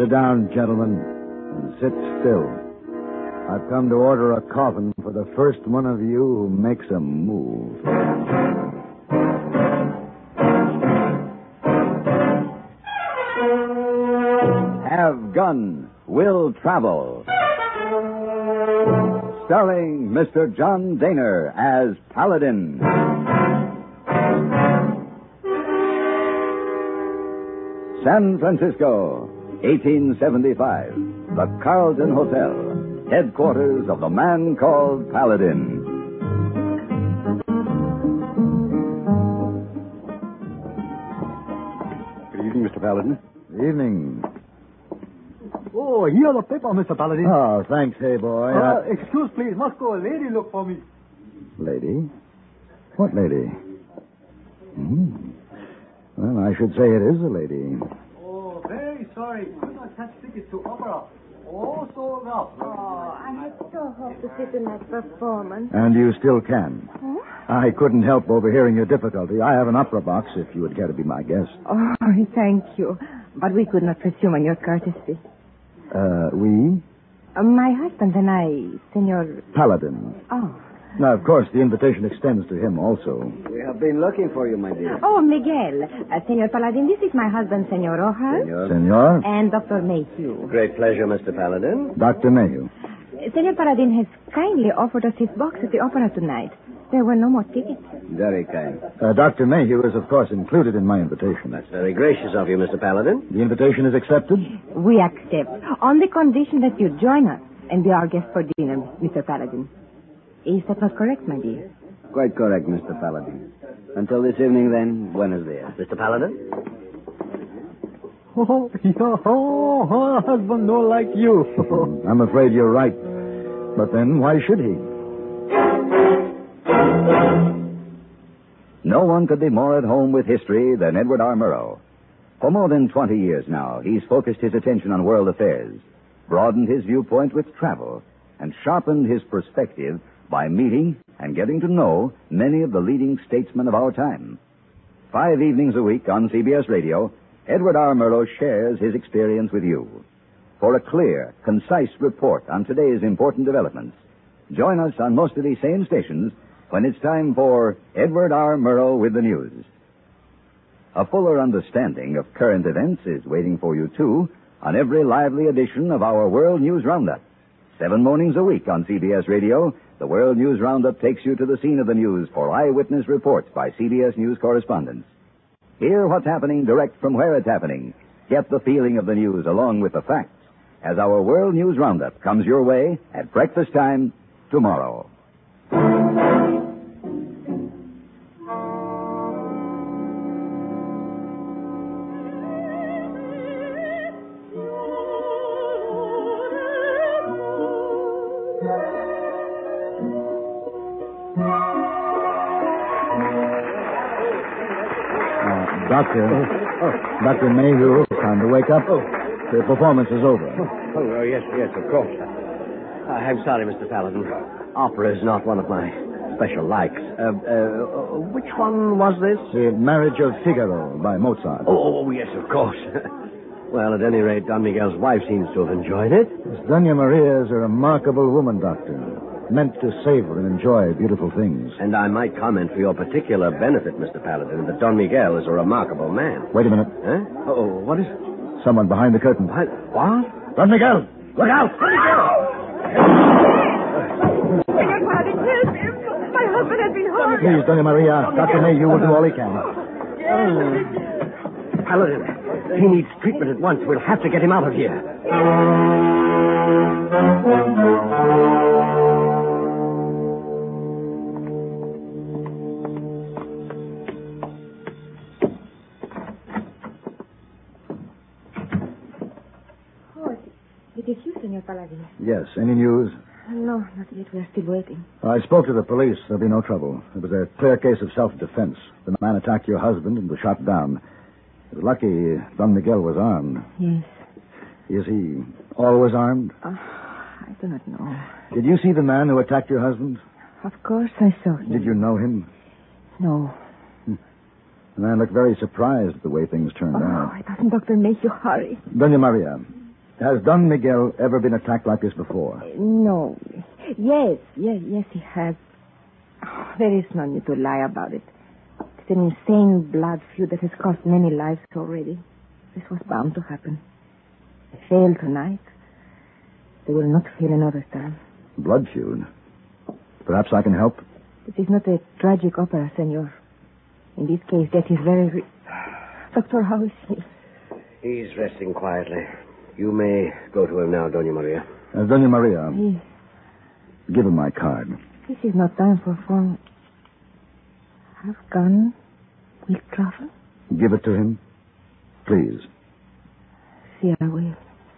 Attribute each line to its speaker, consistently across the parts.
Speaker 1: Sit down, gentlemen, and sit still. I've come to order a coffin for the first one of you who makes a move.
Speaker 2: Have Gun Will Travel. Starring Mr. John Daner as Paladin. San Francisco, 1875. The Carlton Hotel, headquarters of the man called Paladin.
Speaker 3: Good evening, Mr. Paladin.
Speaker 1: Evening.
Speaker 4: Oh, here's the paper, Mr. Paladin.
Speaker 1: Oh, thanks, hey boy.
Speaker 4: Excuse, please. Must go a lady look for me.
Speaker 1: Lady? What lady? Well, I should say it is a lady.
Speaker 4: Oh, very sorry. Could not catch tickets to opera. All sold out.
Speaker 5: Oh, I had so hoped to sit in that performance.
Speaker 1: And you still can.
Speaker 5: Huh?
Speaker 1: I couldn't help overhearing your difficulty. I have an opera box if you would care to be my guest.
Speaker 5: Oh, thank you. But we could not presume on your courtesy.
Speaker 1: We?
Speaker 5: My husband and I, Senor...
Speaker 1: Paladin.
Speaker 5: Oh.
Speaker 1: Now, of course, the invitation extends to him also.
Speaker 3: We have been looking for you, my dear.
Speaker 5: Oh, Miguel. Senor Paladin, this is my husband, Senor Rojas.
Speaker 1: Senor?
Speaker 5: And Dr. Mayhew.
Speaker 3: Great pleasure, Mr. Paladin.
Speaker 1: Dr. Mayhew.
Speaker 5: Senor Paladin has kindly offered us his box at the opera tonight. There were no more tickets.
Speaker 3: Very kind.
Speaker 1: Dr. Mayhew is, of course, included in my invitation.
Speaker 3: That's very gracious of you, Mr. Paladin.
Speaker 1: The invitation is accepted?
Speaker 5: We accept, on the condition that you join us and be our guest for dinner, Mr. Paladin. Is that not correct, my dear?
Speaker 3: Quite correct, Mr. Paladin. Until this evening, then, buenos dias. Mr. Paladin?
Speaker 4: Oh, husband no like you.
Speaker 1: I'm afraid you're right. But then, why should he?
Speaker 2: No one could be more at home with history than Edward R. Murrow. For more than 20 years now, he's focused his attention on world affairs, broadened his viewpoint with travel, and sharpened his perspective by meeting and getting to know many of the leading statesmen of our time. 5 evenings a week on CBS Radio, Edward R. Murrow shares his experience with you. For a clear, concise report on today's important developments, join us on most of these same stations when it's time for Edward R. Murrow with the news. A fuller understanding of current events is waiting for you, too, on every lively edition of our World News Roundup. 7 mornings a week on CBS Radio, the World News Roundup takes you to the scene of the news for eyewitness reports by CBS News correspondents. Hear what's happening direct from where it's happening. Get the feeling of the news along with the facts as our World News Roundup comes your way at breakfast time tomorrow.
Speaker 1: Dr. Mayhew, time to wake up. The performance is over.
Speaker 3: Yes, of course. I'm sorry, Mr. Paladin. Opera is not one of my special likes. Which one was this?
Speaker 1: The Marriage of Figaro by Mozart.
Speaker 3: Oh, yes, of course. Well, at any rate, Don Miguel's wife seems to have enjoyed it.
Speaker 1: Miss Doña Maria is a remarkable woman, Doctor. Meant to savor and enjoy beautiful things.
Speaker 3: And I might comment for your particular benefit, Mr. Paladin, that Don Miguel is a remarkable man.
Speaker 1: Wait a minute.
Speaker 3: Huh? Oh, what is...
Speaker 1: Someone behind the curtain.
Speaker 3: What?
Speaker 1: Don Miguel! Look out!
Speaker 5: Senor Paladin, help him. My husband has been hurt.
Speaker 1: Please, Doña Maria. Dr. Mayhew will do all he can.
Speaker 3: Paladin, he needs treatment at once. We'll have to get him out of here.
Speaker 5: It is you, Senor Paladin.
Speaker 1: Yes. Any news?
Speaker 5: No, not yet. We are still waiting.
Speaker 1: I spoke to the police. There'll be no trouble. It was a clear case of self-defense. The man attacked your husband and was shot down. It was lucky Don Miguel was armed.
Speaker 5: Yes.
Speaker 1: Is he always armed?
Speaker 5: I do not know.
Speaker 1: Did you see the man who attacked your husband?
Speaker 5: Of course I saw him.
Speaker 1: Did you know him?
Speaker 5: No.
Speaker 1: The man looked very surprised at the way things turned out.
Speaker 5: Why doesn't Dr. Mayhew hurry?
Speaker 1: Doña Maria, Has Don Miguel ever been attacked like this before?
Speaker 5: No. Yes, he has. Oh, there is no need to lie about it. It's an insane blood feud that has cost many lives already. This was bound to happen. They failed tonight. They will not fail another time.
Speaker 1: Blood feud? Perhaps I can help?
Speaker 5: It is not a tragic opera, senor. In this case, death is very... Doctor, how is he?
Speaker 3: He's resting quietly. You may go to him now, Doña Maria.
Speaker 1: Doña Maria, give him my card.
Speaker 5: This is not time for fun. Have gun will travel?
Speaker 1: Give it to him, please.
Speaker 5: See, I will.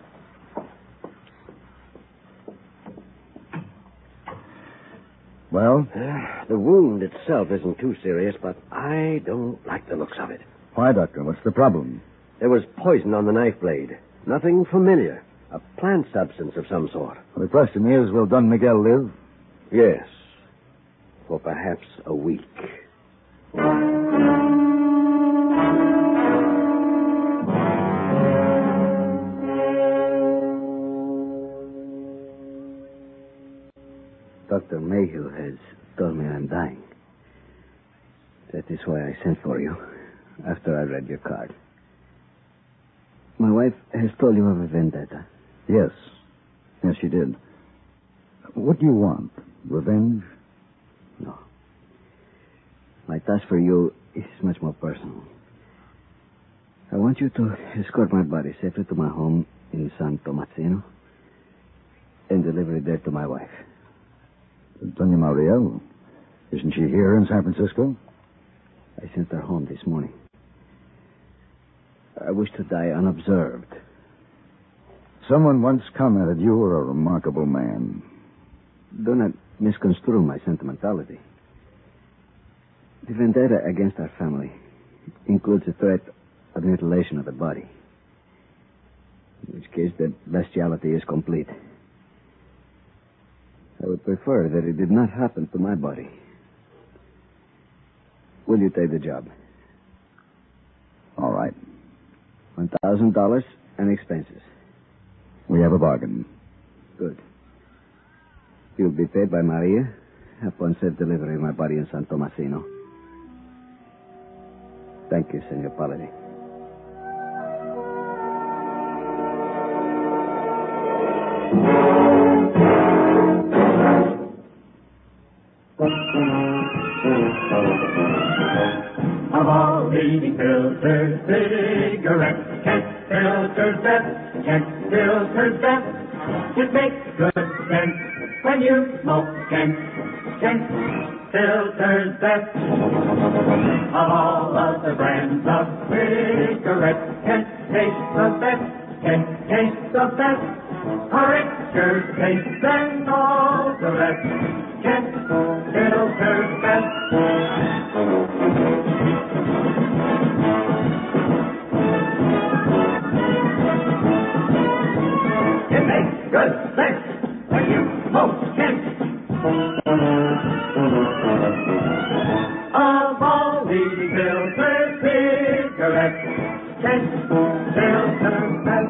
Speaker 1: Well?
Speaker 3: The wound itself isn't too serious, but I don't like the looks of it.
Speaker 1: Why, Doctor? What's the problem?
Speaker 3: There was poison on the knife blade. Nothing familiar. A plant substance of some sort.
Speaker 1: Well, the question is, will Don Miguel live?
Speaker 3: Yes. For perhaps a week.
Speaker 6: Dr. Mayhew has told me I'm dying. That is why I sent for you after I read your card. My wife has told you of a vendetta.
Speaker 1: Yes. Yes, she did. What do you want? Revenge?
Speaker 6: No. My task for you is much more personal. I want you to escort my body safely to my home in San Tomasino and deliver it there to my wife.
Speaker 1: Doña Maria, isn't she here in San Francisco?
Speaker 6: I sent her home this morning. I wish to die unobserved.
Speaker 1: Someone once commented you were a remarkable man.
Speaker 6: Do not misconstrue my sentimentality. The vendetta against our family includes the threat of mutilation of the body. In which case, the bestiality is complete. I would prefer that it did not happen to my body. Will you take the job?
Speaker 1: All right.
Speaker 6: $1,000 and expenses.
Speaker 1: We have a bargain.
Speaker 6: Good. You'll be paid by Maria upon safe delivery of my body in San Tomasino. Thank you, Senor Paladin.
Speaker 7: Of all leading filters, cigarettes, Kent filters best, Kent filters best. It makes good sense when you smoke Kent, Kent filters best. Of all of the brands of cigarettes, Kent tastes the best, Kent tastes the best. A richer taste than all the rest, Kent filters best. It makes good sense when you smoke Kent. Of all leading filter cigarettes, Kent filters best.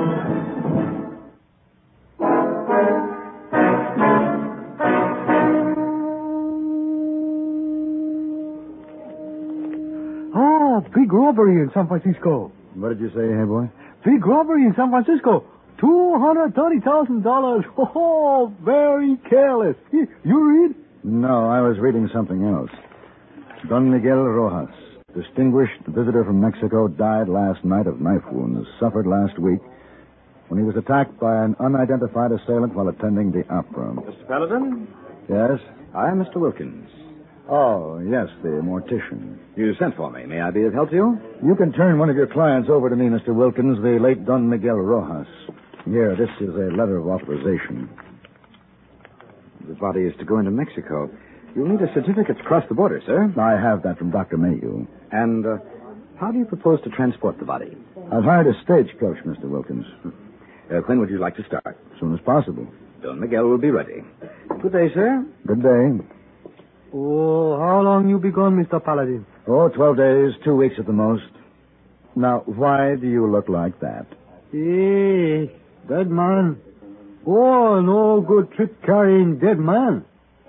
Speaker 4: Big robbery in San Francisco.
Speaker 1: What did you say, hey boy?
Speaker 4: Big robbery in San Francisco. $230,000. Oh, very careless. You read?
Speaker 1: No, I was reading something else. Don Miguel Rojas, distinguished visitor from Mexico, died last night of knife wounds suffered last week when he was attacked by an unidentified assailant while attending the opera.
Speaker 8: Mr. Paladin?
Speaker 1: Yes?
Speaker 8: I am Mr. Wilkins.
Speaker 1: Oh, yes, the mortician.
Speaker 8: You sent for me. May I be of help to you?
Speaker 1: You can turn one of your clients over to me, Mr. Wilkins, the late Don Miguel Rojas. Here, this is a letter of authorization.
Speaker 8: The body is to go into Mexico. You'll need a certificate to cross the border, sir.
Speaker 1: I have that from Dr. Mayhew.
Speaker 8: And how do you propose to transport the body?
Speaker 1: I've hired a stagecoach, Mr. Wilkins.
Speaker 8: When would you like to start?
Speaker 1: As soon as possible.
Speaker 8: Don Miguel will be ready. Good day, sir.
Speaker 1: Good day.
Speaker 4: Oh, how long you be gone, Mr. Paladin?
Speaker 1: Oh, 12 days, 2 weeks at the most. Now, why do you look like that?
Speaker 4: Hey, Dead man? Oh, no good trip carrying dead man.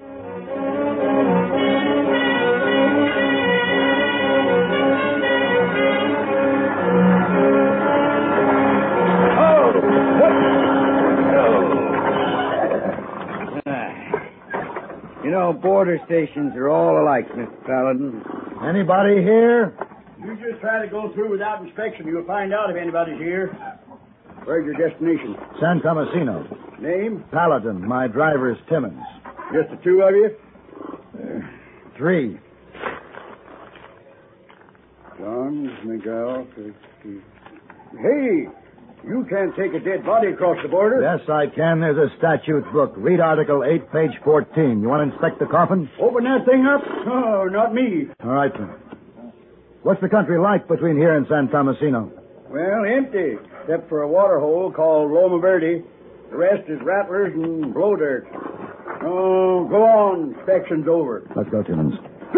Speaker 9: You know, border stations are all alike, Mr. Paladin.
Speaker 1: Anybody here?
Speaker 10: You just try to go through without inspection. You'll find out if anybody's here. Where's your destination?
Speaker 1: San Tomasino.
Speaker 10: Name?
Speaker 1: Paladin. My driver's Timmons.
Speaker 10: Just the two of you?
Speaker 1: 3.
Speaker 10: John, Miguel. Hey, you can't take a dead body across the border.
Speaker 1: Yes, I can. There's a statute book. Read Article 8, page 14. You want to inspect the coffin?
Speaker 10: Open that thing up? Oh, not me.
Speaker 1: All right, then. What's the country like between here and San Tomasino?
Speaker 10: Well, empty, except for a water hole called Loma Verde. The rest is rattlers and blow dirt. Oh, go on. Inspection's over.
Speaker 1: Let's go, Timmons.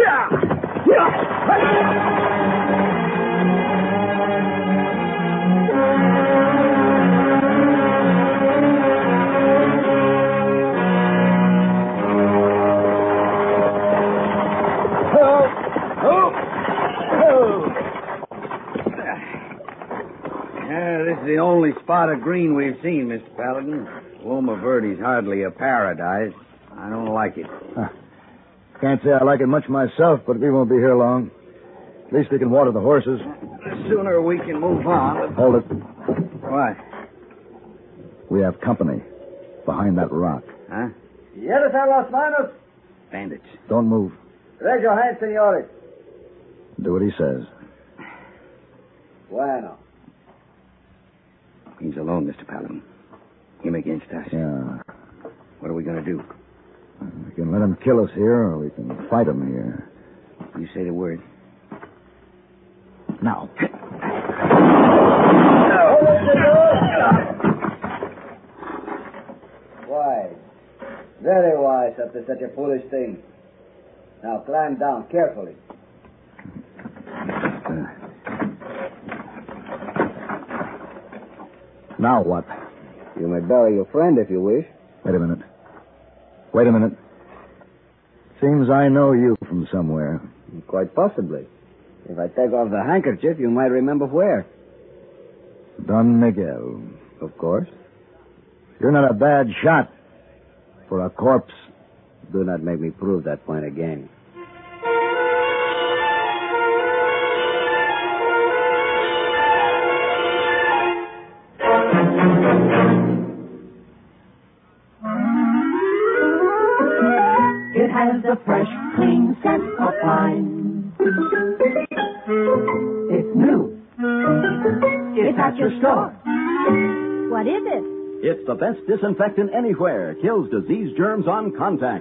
Speaker 9: This is the only spot of green we've seen, Mr. Paladin. Loma Verde's hardly a paradise. I don't like it.
Speaker 1: Can't say I like it much myself, but we won't be here long. At least we can water the horses.
Speaker 9: The sooner we can move on.
Speaker 1: Hold it.
Speaker 9: What?
Speaker 1: We have company behind that rock.
Speaker 9: Huh?
Speaker 10: ¿Quieres a las manos?
Speaker 9: Bandits.
Speaker 1: Don't move.
Speaker 10: Raise your hands, senores.
Speaker 1: Do what he says.
Speaker 10: Bueno.
Speaker 9: He's alone, Mr. Paladin. Him against us.
Speaker 1: Yeah.
Speaker 9: What are we going to do?
Speaker 1: We can let him kill us here, or we can fight him here.
Speaker 9: You say the word.
Speaker 1: Now.
Speaker 6: Wise. Very wise after such a foolish thing. Now climb down carefully.
Speaker 1: Now what?
Speaker 6: You may bury your friend if you wish.
Speaker 1: Wait a minute. Seems I know you from somewhere.
Speaker 6: Quite possibly. If I take off the handkerchief, you might remember where.
Speaker 1: Don Miguel.
Speaker 6: Of course.
Speaker 1: You're not a bad shot for a corpse.
Speaker 6: Do not make me prove that point again.
Speaker 7: It has a fresh, clean scent of pine. It's new. It's at your store.
Speaker 11: What is it?
Speaker 12: It's the best disinfectant anywhere. Kills disease germs on contact.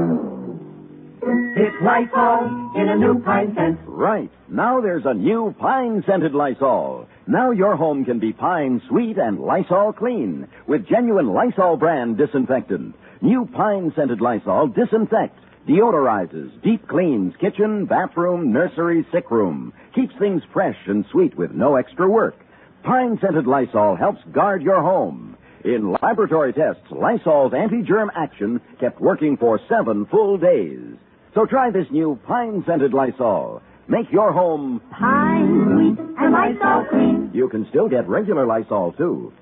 Speaker 7: It's Lysol in a new pine scent.
Speaker 12: Right. Now there's a new pine-scented Lysol. Now your home can be pine sweet and Lysol clean with genuine Lysol brand disinfectant. New pine-scented Lysol disinfects, deodorizes, deep cleans kitchen, bathroom, nursery, sick room. Keeps things fresh and sweet with no extra work. Pine-scented Lysol helps guard your home. In laboratory tests, Lysol's anti-germ action kept working for 7 full days. So try this new pine-scented Lysol. Make your home
Speaker 11: Pine sweet and Lysol clean.
Speaker 12: You can still get regular Lysol, too.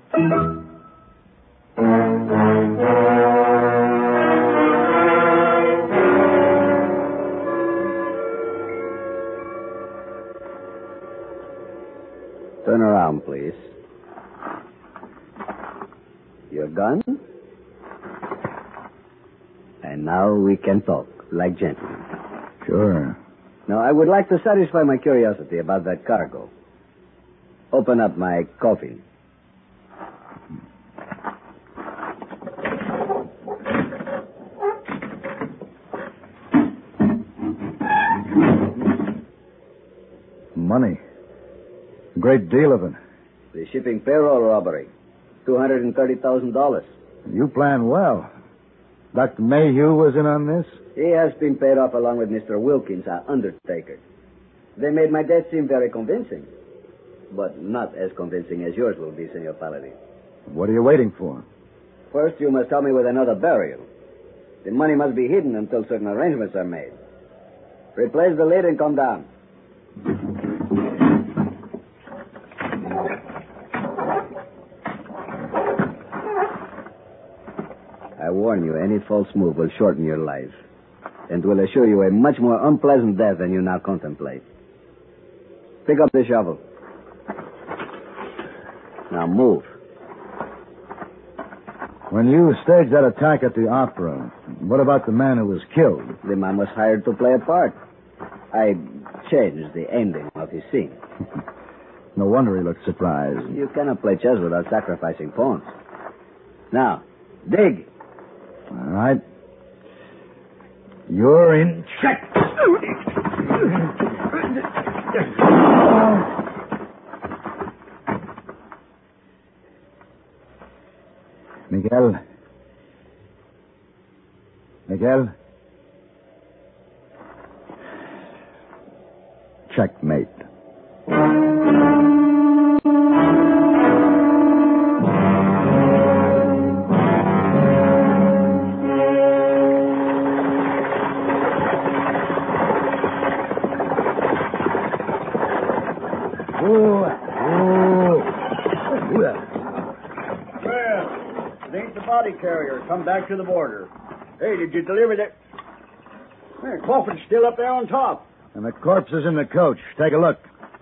Speaker 6: Turn around, please. Your gun? And now we can talk, like gentlemen.
Speaker 1: Sure.
Speaker 6: Now, I would like to satisfy my curiosity about that cargo. Open up my coffin.
Speaker 1: Money. A great deal of it.
Speaker 6: The shipping payroll robbery. $230,000.
Speaker 1: You planned well. Dr. Mayhew was in on this?
Speaker 6: He has been paid off along with Mr. Wilkins, our undertaker. They made my death seem very convincing. But not as convincing as yours will be, Senor Paladin.
Speaker 1: What are you waiting for?
Speaker 6: First, you must help me with another burial. The money must be hidden until certain arrangements are made. Replace the lid and come down. I warn you, any false move will shorten your life and will assure you a much more unpleasant death than you now contemplate. Pick up the shovel. Now move.
Speaker 1: When you staged that attack at the opera, what about the man who was killed?
Speaker 6: The man was hired to play a part. I changed the ending of his scene.
Speaker 1: No wonder he looked surprised.
Speaker 6: You cannot play chess without sacrificing pawns. Now, dig.
Speaker 1: All right. You're in check. Miguel. Miguel. Checkmate.
Speaker 10: Body carrier. Come back to the border. Hey, did you deliver that? Hey, coffin's still up there on top.
Speaker 1: And the corpse is in the coach. Take a look.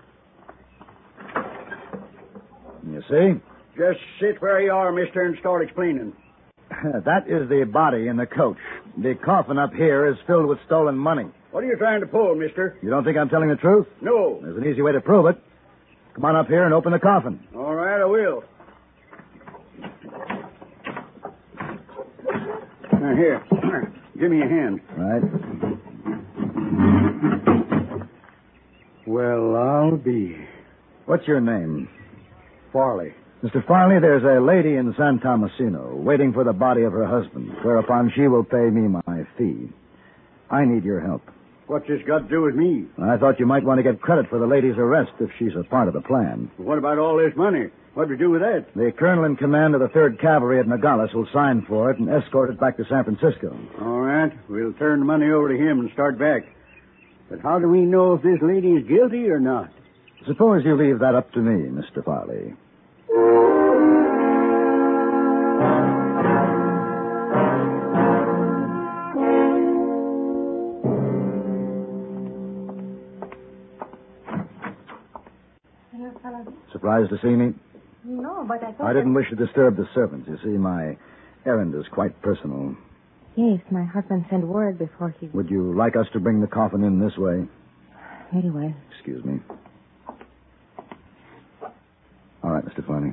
Speaker 1: You see?
Speaker 10: Just sit where you are, mister, and start explaining.
Speaker 1: That is the body in the coach. The coffin up here is filled with stolen money.
Speaker 10: What are you trying to pull, mister?
Speaker 1: You don't think I'm telling the truth?
Speaker 10: No.
Speaker 1: There's an easy way to prove it. Come on up here and open the coffin.
Speaker 10: All right, I will. Now, here. Give me a hand.
Speaker 1: Right.
Speaker 10: Well, I'll be.
Speaker 1: What's your name?
Speaker 10: Farley.
Speaker 1: Mr. Farley, there's a lady in San Tomasino waiting for the body of her husband, whereupon she will pay me my fee. I need your help.
Speaker 10: What's this got to do with me?
Speaker 1: I thought you might want to get credit for the lady's arrest if she's a part of the plan.
Speaker 10: What about all this money? What do we do with that?
Speaker 1: The colonel in command of the 3rd Cavalry at Nogales will sign for it and escort it back to San Francisco.
Speaker 10: All right. We'll turn the money over to him and start back. But how do we know if this lady is guilty or not?
Speaker 1: Suppose you leave that up to me, Mr. Farley. Surprised to see me?
Speaker 5: No, but I thought...
Speaker 1: I didn't wish to disturb the servants. You see, my errand is quite personal.
Speaker 5: Yes, my husband sent word before he...
Speaker 1: Would you like us to bring the coffin in this way?
Speaker 5: Very well.
Speaker 1: Excuse me. All right, Mr. Farley.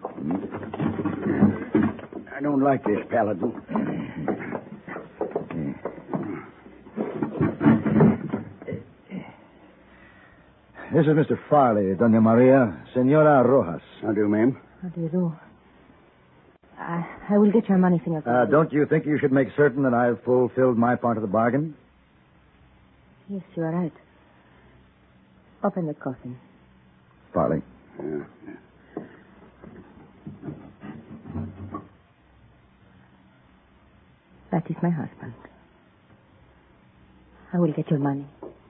Speaker 10: I don't like this, Paladin.
Speaker 1: This is Mr. Farley, Doña Maria. Senora Rojas.
Speaker 10: How do, ma'am?
Speaker 5: How do you do? I will get your money, Senor Farley.
Speaker 1: Don't you think you should make certain that I've fulfilled my part of the bargain?
Speaker 5: Yes, you are right. Open the coffin.
Speaker 1: Farley.
Speaker 10: Yeah.
Speaker 5: That is my husband. I will get your money.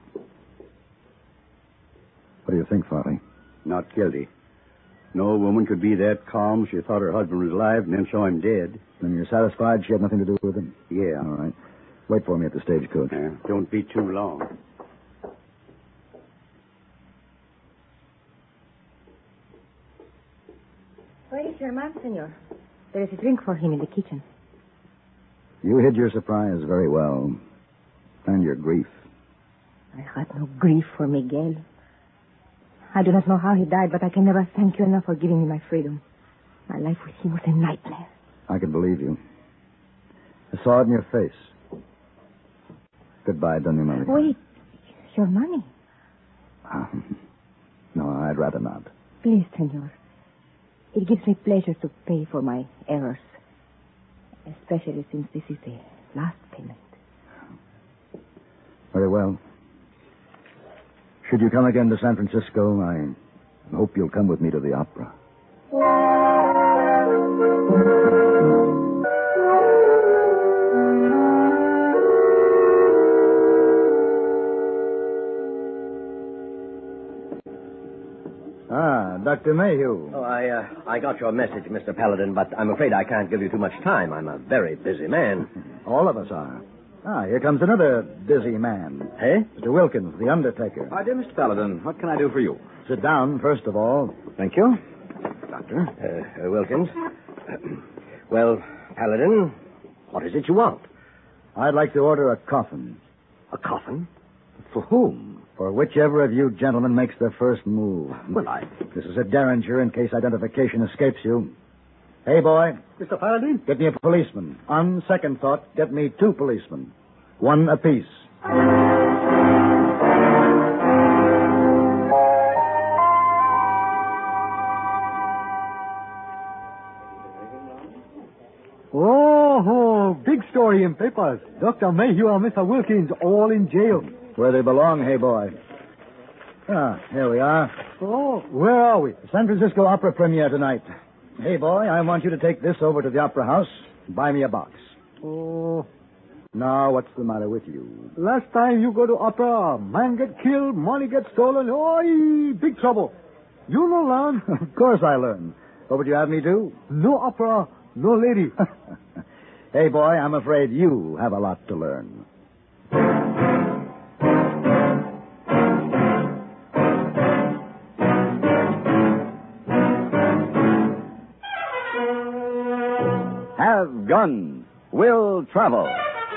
Speaker 1: What do you think, Farley?
Speaker 10: Not guilty. No woman could be that calm. She thought her husband was alive and then saw him dead.
Speaker 1: Then you're satisfied she had nothing to do with it?
Speaker 10: Yeah.
Speaker 1: All right. Wait for me at the stagecoach.
Speaker 10: Don't be too long.
Speaker 5: Where is your man, senor? There is a drink for him in the kitchen.
Speaker 1: You hid your surprise very well. And your grief.
Speaker 5: I had no grief for Miguel. I do not know how he died, but I can never thank you enough for giving me my freedom. My life with him was a nightmare.
Speaker 1: I can believe you. I saw it in your face. Goodbye, Doña Maria.
Speaker 5: Wait. Your money.
Speaker 1: No, I'd rather not.
Speaker 5: Please, senor. It gives me pleasure to pay for my errors. Especially since this is the last payment.
Speaker 1: Very well. Should you come again to San Francisco, I hope you'll come with me to the opera. Dr. Mayhew.
Speaker 3: Oh, I got your message, Mr. Paladin, but I'm afraid I can't give you too much time. I'm a very busy man.
Speaker 1: All of us are. Here comes another busy man.
Speaker 3: Hey?
Speaker 1: Mr. Wilkins, the undertaker.
Speaker 8: Hi, dear Mr. Paladin. What can I do for you?
Speaker 1: Sit down, first of all.
Speaker 8: Thank you. Doctor?
Speaker 3: Wilkins. Well, Paladin, what is it you want?
Speaker 1: I'd like to order a coffin.
Speaker 3: A coffin? For whom?
Speaker 1: For whichever of you gentlemen makes the first move.
Speaker 3: Well,
Speaker 1: This is a derringer in case identification escapes you. Hey, boy.
Speaker 4: Mr. Paladin?
Speaker 1: Get me a policeman. On second thought, get me 2 policemen. 1 apiece.
Speaker 4: Oh, big story in papers. Dr. Mayhew and Mr. Wilkins all in jail.
Speaker 1: Where they belong, hey, boy. Here we are.
Speaker 4: Oh, where are we?
Speaker 1: San Francisco Opera premiere tonight. Hey, boy, I want you to take this over to the Opera House and buy me a box.
Speaker 4: Oh,
Speaker 1: Now, what's the matter with you?
Speaker 4: last time you go to opera, man get killed, money get stolen. Oh, big trouble. You no learn.
Speaker 1: Of course I learn. What would you have me do?
Speaker 4: No opera, no lady.
Speaker 1: Hey, boy, I'm afraid you have a lot to learn.
Speaker 2: Have Gun Will Travel.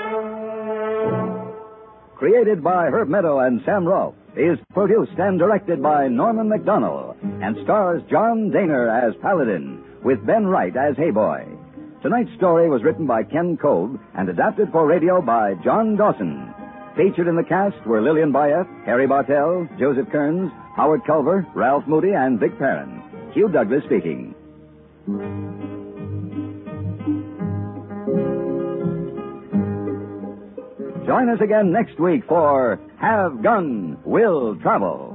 Speaker 2: Created by Herb Meadow and Sam Rolfe, is produced and directed by Norman McDonnell, and stars John Daner as Paladin, with Ben Wright as Hayboy. Tonight's story was written by Ken Kolb and adapted for radio by John Dawson. Featured in the cast were Lillian Bayeth, Harry Bartell, Joseph Kearns, Howard Culver, Ralph Moody, and Vic Perrin. Hugh Douglas speaking. Join us again next week for Have Gun, Will Travel.